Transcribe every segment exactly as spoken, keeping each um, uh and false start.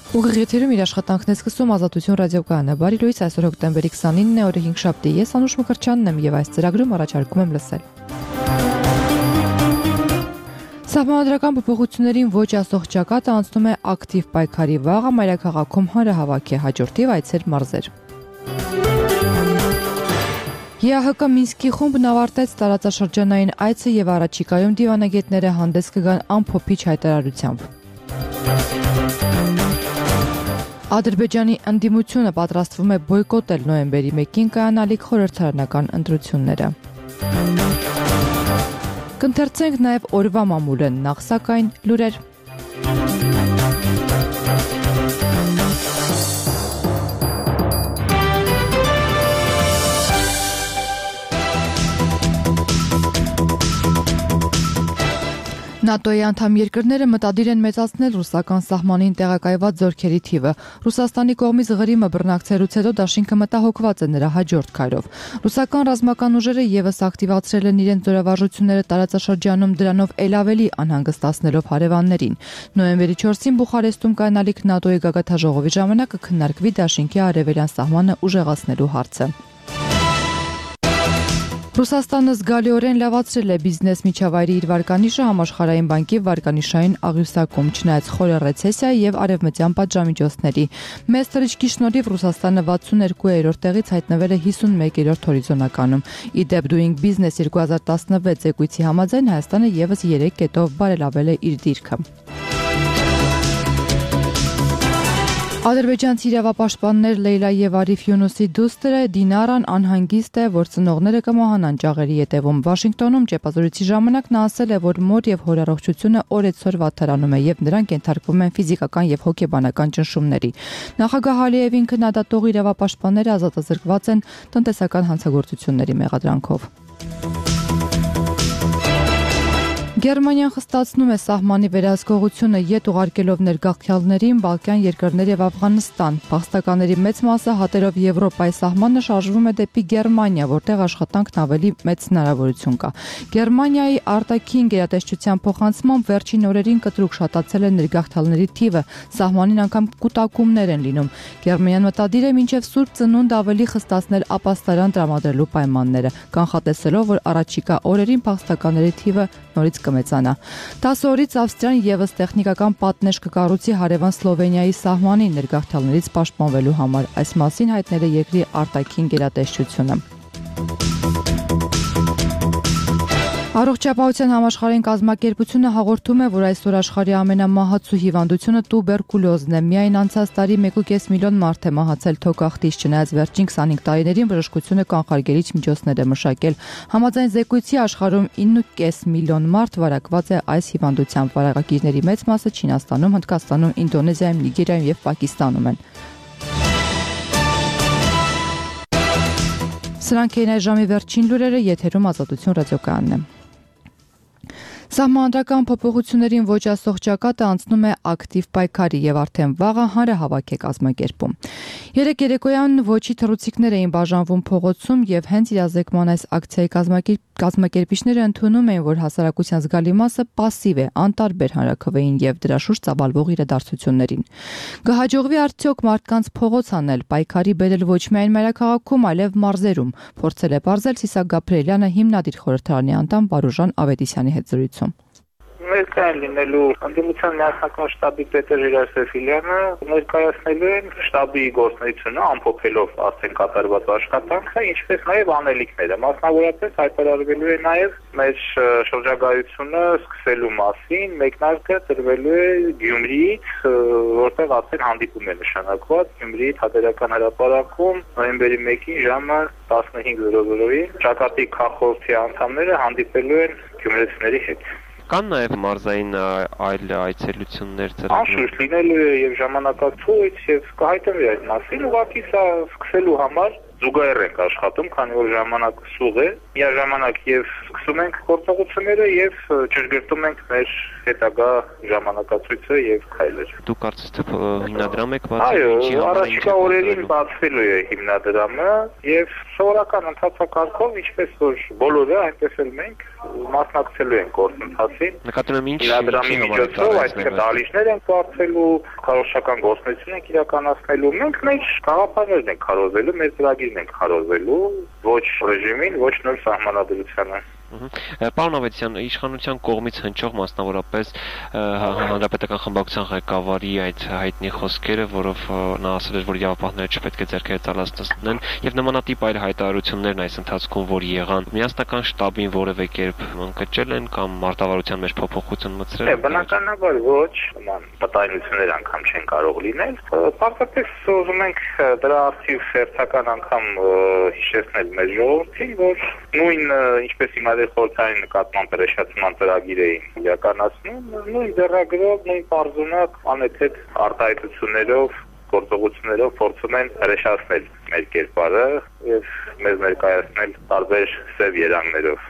Ուղիղ եթերում իր աշխատանքն է սկսում Ազատություն ռադիոկայանը։ Բարի լույս, այսօր հոկտեմբերի քսանինն է, օրը հինգշաբթի։ Ես Անուշ Մկրտչյանն եմ եւ այս ծրագրում առաջարկում եմ լսել։ Սահմանադրական փոփոխություններին ոչ ասող ճակատը անցնում է ակտիվ պայքարի վաղը, մայրաքաղաքում հանրահավաք է, հաջորդիվ այցեր մարզեր։ ԵԱՀԿ Մինսկի խումբն ավարտեց տարածաշրջանային այցը եւ առաջիկայում դիվանագետները հանդես կգան ամփոփիչ հայտարարությամբ։ Ադրբեջանի ընդդիմությունը պատրաստվում է բոյկոտել նոյեմբերի մեկին կայանալիք խորհրդարանական ընտրությունները։ Կընթերցենք նաև օրվա մամուլը, նախ սակայն լուրեր։ ՆԱՏՕ-ի անդամ երկրները մտադիր են մեծացնել ռուսական սահմանին տեղակայված զորքերի թիվը։ Ռուսաստանի կողմից Ղրիմը բռնակցելուց հետո դաշինքը մտահոգված է նրա հաջորդ քայլով։ Ռուսական ռազմական ուժերը եւս ակտիվացրել են իրենց զորավարժությունները տարածաշրջանում, դրանով ել ավելի անհանգստացնելով հարևաններին։ Նոյեմբերի չորսին Բուխարեստում կայանալիք ՆԱՏՕ-ի գագաթնաժողովի ժամանակ կքննարկվի դաշինքի արևելյան սահմանը ուժեղացնելու հարցը։ Ռուսաստանը զգալիորեն լավացրել է բիզնես միջավայրի իր վարկանիշը համաշխարհային բանկի վարկանիշային աղյուսակում, չնայած խորը ռեցեսիայի եւ արևմտյան պատժամիջոցների։ Մեծ թռիչքի շնորհիվ Ռուսաստանը վաթսուններկուերորդ տեղից հայտնվել է հիսունմեկերորդ հորիզոնականում։ Իդեպ Doing Business երկու հազար տասնվեց զեկույցի համաձայն Հայաստանը եւս երեք կետով բարելավել է իր դիրքը։ Ադրբեջանցի իրավապաշտպաններ Լեյլա եւ Արիֆ Յունուսի դուստրը Դինարան անհանգիստ է, որ ծնողները կմահանան ճաղերի ետևում։ Վաշինգտոնում ճեպազորույցի ժամանակ նա ասել է, որ մոր եւ հոր առողջությունը օրեցօր վատթարանում է եւ նրանք ենթարկվում են ֆիզիկական եւ հոգեբանական ճնշումների։ Նախագահ Ալիևին քննադատող իրավապաշտպանները ազատազրկված են տնտեսական հանցագործությունների մեղադրանքով։ Գերմանիան խստացնում է սահմանի վերահսկողությունը յետ ուղարկելով ներգաղթյալներին Բալկան երկրներ եւ Աֆղանստան։ Փախստականների մեծ մասը հատերով Եվրոպայի սահմանը շարժվում է դեպի Գերմանիա, որտեղ աշխատանքն ավելի մեծ հնարավորություն կա։ Գերմանիայի արտաքին գերատեսչության փոխանցմամբ վերջին օրերին կտրուկ շատացել է ներգաղթյալների թիվը, սահմանին անգամ կուտակումներ են լինում։ Գերմանիան մտադիր է մինչև Սուրբ Ծնունդ ավելի խստացնել ապաստարան տրամադրելու պայմանները, կանխատեսելով, որ առաջիկա օրերին փախստականների թիվը նորից կմեծանա։ տասը օրից Ավստրիան եւս տեխնիկական պատնեշ կկառուցի հարևան Սլովենիայի սահմանին ներգաղթյալներից պաշտպանվելու համար։ Այս մասին հայտնել է երկրի արտաքին գերատեսչությունը։ Առողջապահության համաշխարհային կազմակերպությունը հաղորդում է, որ այսօր աշխարհի ամենամահացու հիվանդությունը տուբերկուլոզն է։ Միայն անցած տարի մեկ կես միլիոն մարդ է մահացել թոքախտից, չնայած վերջին քսանհինգ տարիներին բժշկությունը կանխարգելիչ միջոցներ է մշակել։ Համաձայն զեկույցի աշխարհում ինը կես միլիոն մարդ վարակված է այս հիվանդությամբ։ Վարակագիրների մեծ մասը Չինաստանում, Հնդկաստանում, Ինդոնեզիայում, Նիգերիայում եւ Պակիստանում են։ Սրանք էին այս ժամի վերջին լուրերը, եթերում Ազատություն ռադիոկայանն է։ Սահմանադրական փոփոխություններին ոչ ասող ճակատը անցնում է ակտիվ պայքարի եւ արդեն վաղը հանրահավաք է կազմակերպում։ Երեք երեկոյան ոչի թռուցիկներ էին բաժանվում փողոցում եւ հենց իրազեկման այս ակցիայի կազմակերպիչները ընդունում էին, որ հասարակության զգալի մասը պասիվ է, անտարբեր հանրաքվեին եւ դրա շուրջ ծավալվող իրադարձություններին։ Կհաջողվի արդյոք մարդկանց փողոց անել, պայքարի բերել ոչ միայն մայրաքաղաքում, այլև մարզերում, փորձել է բարձել Սիսակ Գաբրիելյանը, հիմնադիր խորհրդարանի անդամ Վարուժան Ավետիսյանի հետ զրույցում։ Ներկայ լինելու ընդդիմության միասնական շտաբի պետը Ժիրայր Սեֆիլյանը ներկայացնելու են շտաբի գործունեությունը ամփոփելով ասեն կատարված աշխատանքը, ինչպես նաև անելիքները։ Մասնավորապես հայտարարվելու է նաև մեր շրջագայությունը սկսելու մասին, մեկնարկը տրվելու է Գյումրիից, որտեղ ասեն հանդիպում է նշանակված Գյումրիի Թատերական հրապարակում նոյեմբերի մեկին ժամը տասնհինգ զրո զրոյին ճակատի քաղաքորդի անդամները հանդիպելու են գյումրեցիների հետ։ Կան նաև մարզային այլ այցելություններ ծրագրեր։ Անշուշտ լինելու է եւ ժամանակացույց եւ կհայտնվի այդ մասին, ուղղակի սա սկսելու համար զուգահեռ ենք աշխատում, քանի որ ժամանակը սուղ է, միաժամանակ եւ սկսում ենք գործողությունները եւ ճշգրտում ենք մեր հետագա ժամանակացույցը եւ քայլերը։ Դուք կարծես թե հիմնադրամ եք բացել։ Այո, առաջիկա օրերին բացվելու է հիմնադրամը եւ սովորական ընթացակարգով, ինչպես որ բոլորը, այնպես էլ մենք մասնակցելու ենք գործընթացին։ Նկատում եմ ինչ հիմնադրամի միջոցով, այսինքն դահլիճներ ենք բացելու, քարոզչական գործունեություն ենք իրականացնելու, մենք մեր գաղափարներն ենք քարոզելու, մեր ծրագիրն ենք քարոզելու, ոչ ռեժիմին, ոչ նոր սահմանադրությանը։ Պարոն Ավետիսյան, իշխանության կողմից հնչող մասնավորապես հանրապետական խմբակցության ղեկավարի այդ հայտնի խոսքերը, որով նա ասել էր, որ իրավապահները չպետք է ձեռքերը ծալացնեն, եւ նմանատիպ այլ հայտարարություններն այս ընթացքում որ եղան, միասնական շտաբին որևէ կերպ ընկճել են կամ մարտավարության մեջ փոփոխություն մտցրել։ Է, բնականաբար ոչ, նման պատայնություններ անգամ չեն կարող լինել։ Պարզապես ուզում ենք դրա արդիվ հերթական անգամ հիշեցնել մեր ժողովրդին, որ նույն ինչպես հիմա խորհրդային նկատմամբ հրեշացման ծրագիր էին իրականացնում, նույն ձեռագրով, նույն պարզունակ անհետ արտահայտություններով, գործողություններով փորձում են հրեշացնել մեր կերպարը եւ մեզ ներկայացնել տարբեր սև երանգներով։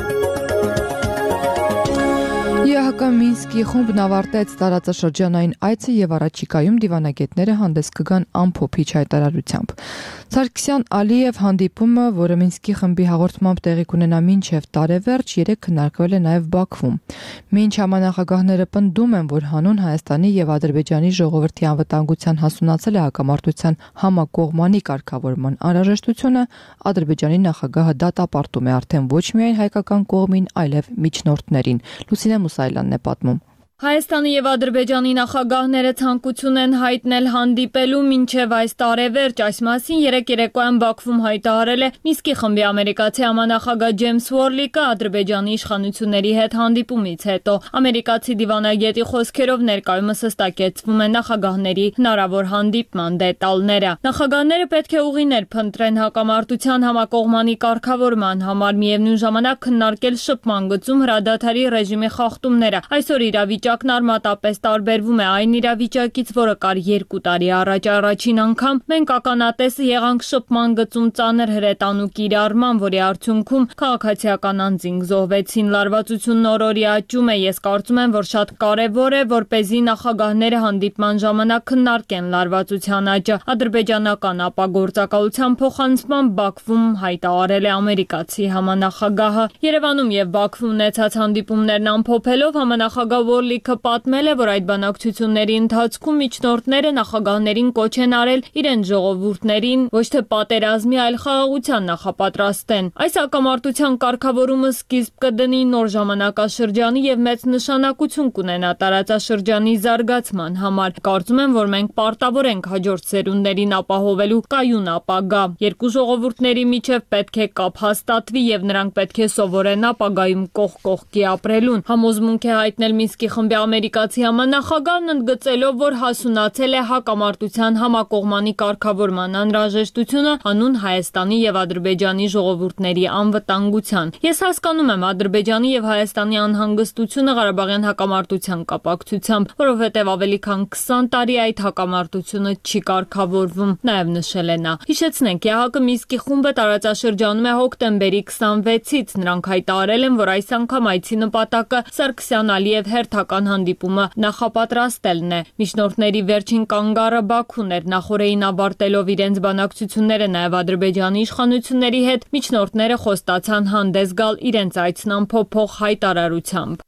ԵԱՀԿ Մինսկի խումբն ավարտեց տարածաշրջանային այցը եւ առաջիկայում դիվանագետները հանդես կգան ամփոփիչ հայտարարությամբ։ Սարգսյան Ալիև հանդիպումը, որը Մինսկի խմբի հաղորդմամբ տեղի կունենա մինչև տարեվերջ, երեկ քննարկվել է նաեւ Բաքվում։ Մինչ համանախագահները պնդում են, որ հանուն Հայաստանի եւ Ադրբեջանի ժողովրդի անվտանգության հասունացել է հակամարտության համակողմանի կարգավորման անհրաժեշտությունը, Ադրբեջանի նախագահը դատապարտում է արդեն ոչ միայն հայկական կողմին, այլև միջնորդներին։ Լուսինե Մուսայելյանն է պատմում։ Հայաստանի եւ Ադրբեջանի նախագահները ցանկություն են հայտնել հանդիպելու մինչև այս տարեվերջ, այս մասին երեկ երեկոյան Բաքվում հայտարարել է Մինսկի խմբի ամերիկացի համանախագահ Ջեյմս Ուորլիկը Ադրբեջանի իշխանությունների հետ հանդիպումից հետո։ Ամերիկացի դիվանագետի խոսքերով ներկայումս հստակեցվում է նախագահների հնարավոր հանդիպման դետալները։ Նախագահները պետք է ուղիներ փնտրեն հակամարտության համակողմանի կարգավորման համար, միևնույն ժամանակ քննարկել շփման գծում հրադադարի ռեժիմի խախտումները։ Այսօր իրավիճակը Իրավիճակն արմատապես տարբերվում է այն իրավիճակից, որը կար երկու տարի առաջ։ Առաջին անգամ մենք ականատես եղանք շփման գծում ծանր հրետանու կիրառման, որի արդյունքում քաղաքացիական անձինք զոհվեցին։ Լարվածությունն օր-օրի աճում է։ Ես կարծում եմ, որ շատ կարևոր է, որպեսզի նախագահները հանդիպման ժամանակ քննարկեն լարվածության աճը։ Ադրբեջանական ապագործակալության փոխանցման Բաքվում հայտարարել է ամերիկացի համանախագահը։ Երևանում եւ Բաքվում ունեցած հանդիպումներն ամփոփելով համանախագահ Ուորլիկը պատմել է, որ այդ բանակցությունների ընթացքում միջնորդները նախագահներին կոչ են արել իրենց ժողովուրդներին ոչ թե պատերազմի, այլ խաղաղության նախապատրաստեն։ Այս հակամարտության կարգավորումը սկիզբ կդնի նոր ժամանակաշրջանի եւ մեծ նշանակություն կունենա տարածաշրջանի զարգացման համար։ Կարծում եմ, որ մենք պարտավոր ենք հաջորդ սերունդներին ապահովելու կայուն ապագա։ Երկու ժողովուրդների միջև պետք է կապ հաստատվի եւ նրանք պետք է սովորեն ապագայում կողք կողքի ապրելուն։ Համոզմունք է հայտնել Մինսկի խմբի ամերիկացի համանախագահն ընդգծելով, որ հասունացել է հակամարտության համակողմանի կարգավորման անհրաժեշտությունը հանուն Հայաստանի եւ Ադրբեջանի ժողովուրդների անվտանգության։ Ես հասկանում եմ Ադրբեջանի եւ Հայաստանի անհանգստությունը Ղարաբաղյան հակամարտության կապակցությամբ, որովհետեւ ավելի քան քսան տարի այդ հակամարտությունը չի կարգավորվում, նաեւ նշել է նա։ Հիշեցնենք, ԵԱՀԿ Մինսկի խումբը տարածաշրջանում է հոկտեմբերի քսանվեցից։ Նրանք հայտարարել են, որ այս անգամ այցի նպատակը Սարգսյան Ալիև հերթական հանդիպումը նախապատրաստելն է։ Միջնորդների վերջին կանգառը Բաքուն էր։ Նախորդին ավարտելով իրենց բանակցությունները նաև Ադրբեջանի իշխանությունների հետ, միջնորդները խոստացան հանդես գալ իրենց այցն ամփոփող հայտարարությամբ։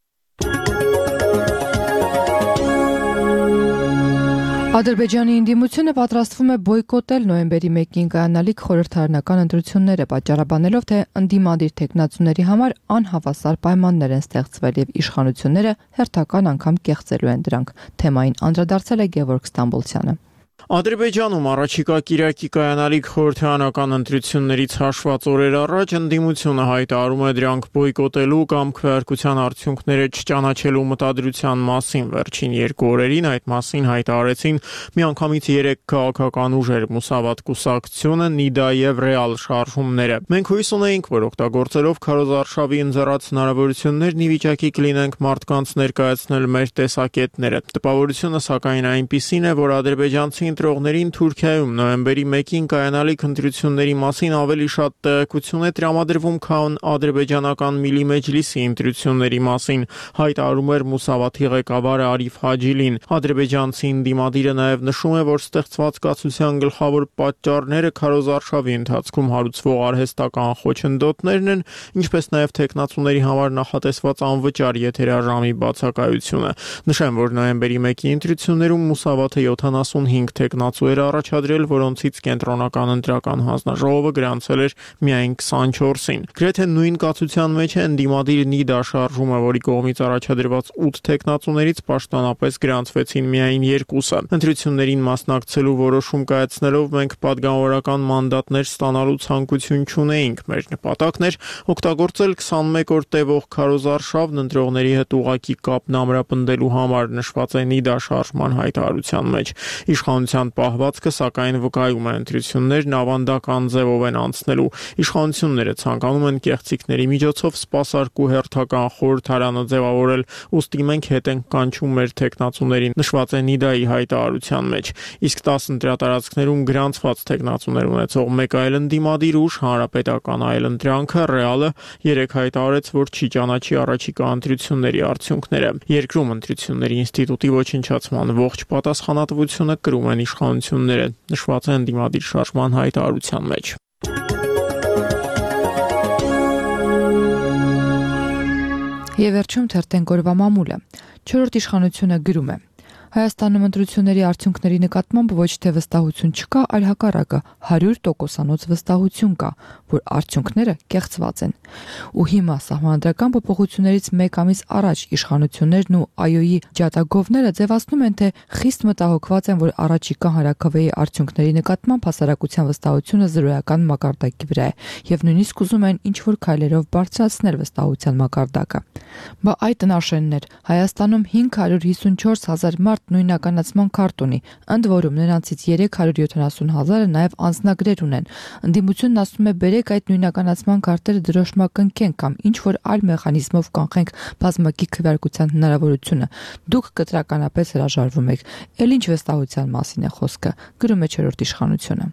Ադրբեջանի ընդդիմությունը պատրաստվում է բոյկոտել նոյեմբերի մեկին կայանալիք խորհրդարանական ընտրությունները, պատճառաբանելով, թե ընդդիմադիր թեկնածուների համար անհավասար պայմաններ են ստեղծվել եւ իշխանությունները հերթական անգամ կեղծելու են դրանք։ Թեմային անդրադարձել է Գևորգ Ստամբոլցյանը։ Ադրբեջանում առաջիկա կիրակի կայանալիք խորհրդարանական ընտրություններից հաշված օրեր առաջ ընդդիմությունը հայտարարում է դրանք բոյկոտելու կամ քվեարկության արդյունքները չճանաչելու մտադրության մասին։ Վերջին երկու օրերին այդ մասին հայտարարեցին միանգամից երեք քաղաքական ուժեր՝ Մուսավատ կուսակցությունը, Նիդա եւ Ռեալ շարժումները։ Մենք հույս ունեինք, որ օգտագործելով քարոզարշավի ընձեռած հնարավորություններն ի վիճակի կլինենք մարդկանց ներկայացնել մեր տեսակետները։ Տպավորությունը սակայն այնպիսին է, որ ադրբեջանցի ընտրողներին Թուրքիայում նոյեմբերի մեկին կայանալիք ընտրությունների մասին ավելի շատ տեղեկություն է տրամադրվում, քան ադրբեջանական Միլի Մեջլիսի ընտրությունների մասին, հայտարարում էր Մուսավաթի ղեկավարը Արիֆ Հաջիլին։ Ադրբեջանցի ընդդիմադիրը նաև նշում է, որ ստեղծված կացության գլխավոր պատճառները քարոզարշավի ընթացքում հարուցվող արհեստական խոչընդոտներն են, ինչպես նաև թեկնածուների համար նախատեսված անվճար եթերաժամի բացակայությունը։ Նշեմ, որ նոյեմբերի մեկի ընտրություններում Մուսավաթը յոթանասունհինգ թեկնածու էր առաջադրել, որոնցից կենտրոնական ընտրական հանձնաժողովը գրանցել էր միայն քսանչորսին։ Գրեթե նույն կացության մեջ է ընդդիմադիր Նիդա շարժումը, որի կողմից առաջադրված ութ թեկնածուներից պաշտոնապես գրանցվեցին միայն երկուսը։ Ընտրություններին մասնակցելու որոշում կայացնելով մենք պատգամավորական մանդատներ ստանալու ցանկություն չունեինք։ Մեր նպատակն էր օգտագործել քսանմեկ օր տևող քարոզարշավն ընտրողների հետ ուղղակի կապն ամրապնդելու համար, նշված է Նիդա շարժման հայտարարության մեջ։ Իշխանության պահվածքը, սակայն, վկայում է ընտրություններն ավանդական ձևով են անցնելու։ Իշխանությունները ցանկանում են կեղծիքների միջոցով սպասարկու հերթական խորհրդարանը ձևավորել, ուստի մենք հետ ենք կանչում մեր թեկնածուներին, նշված է Նիդայի հայտարարության մեջ։ Իսկ տասը ընտրատարածքներում գրանցված թեկնածուներ ունեցող մեկ այլ ընդդիմադիր ուժ, Հանրապետական այլընտրանքը, Ռեալը, երեկ հայտարարեց, որ չի ճանաչի առաջիկա ընտրությունների արդյունքները։ Երկրում ընտրությունների ինստիտուտի ոչնչացման ողջ պատասխանատվությունը կրում են իշխանությունները, նշված է ընդդիմադիր շարժման հայտարարության մեջ։ Եվ վերջում թերթենք օրվա մամուլը։ Չորրորդ իշխանությունը գրում է. Հայաստանում ընտրությունների արդյունքների նկատմամբ ոչ թե վստահություն չկա, այլ հակառակը հարյուր տոկոսանոց վստահություն կա, որ արդյունքները կեղծված են։ Ու հիմա սահմանադրական փոփոխություններից մեկ ամիս առաջ իշխանություններն ու ԱՅՈ-ի ջատագովները ձևացնում են, թե խիստ մտահոգված են, որ առաջիկա հանրաքվեի արդյունքների նկատմամբ հասարակության վստահությունը զրոյական մակարդակի վրա է, եւ նույնիսկ ուզում են ինչ-որ քայլերով բարձրացնել վստահության մակարդակը։ Բա այդ տնաշեններ Հայաստանում հինգ հարյուր հիսունչորս հազար մարդ նույնականացման քարտ ունի, ընդ որում նրանցից երեք հարյուր յոթանասուն հազարը նաև անձնագրեր ունեն։ Ընդդիմությունն ասում է բերեք այդ նույնականացման քարտերը դրոշմակնքենք կամ ինչ-որ այլ մեխանիզմով կանխենք բազմակի քվեարկության հնարավորությունը։ Դուք կտրականապես հրաժարվում եք։ Էլ ինչ վստահության մասին է խոսքը, գրում է չորրորդ իշխանությունը։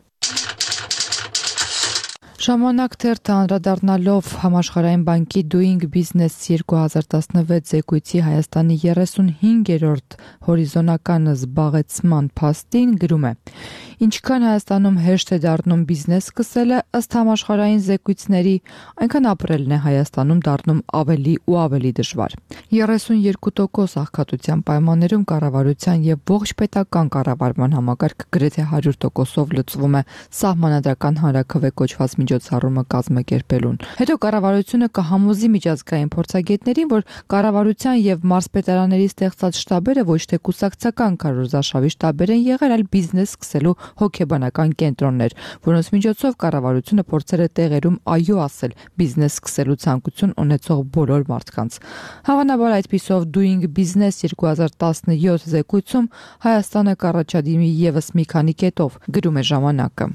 Ժամանակ թերթը անդրադառնալով Համաշխարհային բանկի Doing Business երկու հազար տասնվեց զեկույցի Հայաստանի երեսունհինգերորդ հորիզոնական զբաղեցման փաստին գրում է. Ինչքան Հայաստանում հեշտ է դառնում բիզնես սկսելը, ըստ համաշխարհային զեկույցների, այնքան ապրելն է Հայաստանում դառնում ավելի ու ավելի դժվար։ երեսունյոթ տոկոս աղքատության պայմաններում կառավարության եւ ողջ պետական կառավարման համակարգը գրեթե հարյուր տոկոսով լուծվում է սահմանադրական հանրաքվե կոչված միջոցառումը կազմակերպելուն։ Հետո կառավարությունը կհամոզի միջազգային փորձագետներին, որ կառավարության եւ մարզպետարանների ստեղծած շտաբերը ոչ թե կուսակցական քարոզարշավի շտաբեր են եղել, այլ բիզնես սկսելու հոգեբանական կենտրոններ, որոնց միջոցով կառավարությունը փորձել է տեղերում այո ասել բիզնես սկսելու ցանկություն ունեցող բոլոր մարդկանց։ Հավանաբար այդպիսով Doing Business երկու հազար տասնյոթ զեկույցում Հայաստանը կառաջադիմի եւս մի քանի կետով, գրում է ժամանակը։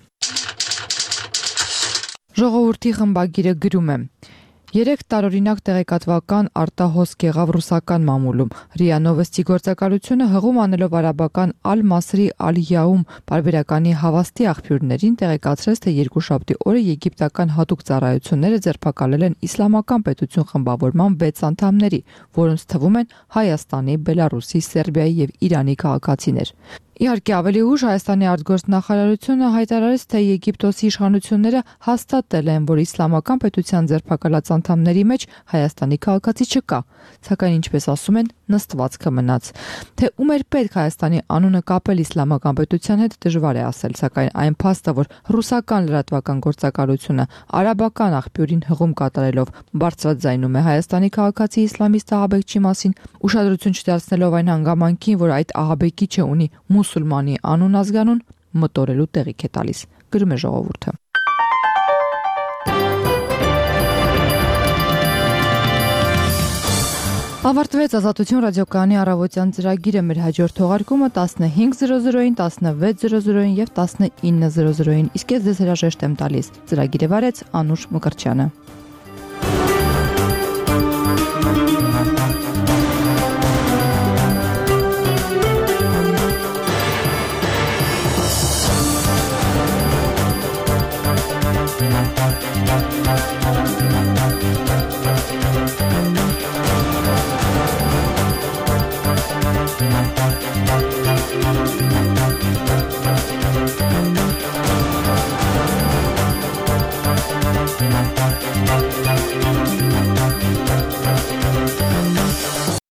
Ժողովրդի խմբագիրը գրում է. Երեք տարօրինակ տեղեկատվական արտահոսք եղավ ռուսական մամուլում։ ՌԻԱ Նովոստի գործակալությունը հղում անելով արաբական Ալ-Մասրի Ալ-Յաում պարբերականի հավաստի աղբյուրներին տեղեկացրեց, թե երկուշաբթի օրը եգիպտական հատուկ ծառայությունները ձերբակալել են իսլամական պետություն խմբավորման վեց անդամների, որոնց թվում են Հայաստանի, Բելարուսի, Սերբիայի եւ Իրանի քաղաքացիներ։ Իհարկե ավելի ուշ Հայաստանի արտգործնախարարությունը հայտարարեց, թե Եգիպտոսի իշխանությունները հաստատել են, որ իսլամական պետության ձերբակալած անդամների մեջ Հայաստանի քաղաքացի չկա, սակայն ինչպես ասում են, նստվածքը մնաց։ Թե ում էր պետք Հայաստանի անունը կապել իսլամական պետության հետ դժվար է ասել, սակայն այն փաստը, որ ռուսական լրատվական գործակալությունը արաբական աղբյուրին հղում կատարելով բարձրաձայնում է Հայաստանի քաղաքացի իսլամիստ ահաբեկչի մասին, ուշադրություն չդարձնելով այն հանգամանքին, որ այդ ահաբեկիչը ունի մուսուլմանի անուն ազգանուն, մտորելու տեղիք է տալիս, գրում է ժողովուրդը։ Ավարտվեց Ազատություն ռադիոկայանի առավոտյան ծրագիրը, մեր հաջորդ թողարկումը տասնհինգ զրո զրոին, տասնվեց զրո զրոին եւ տասնինը զրո զրոին, իսկ ես ձեզ հրաժեշտ եմ տալիս։ Ծրագիրը վարեց Անուշ Մկրտչյանը։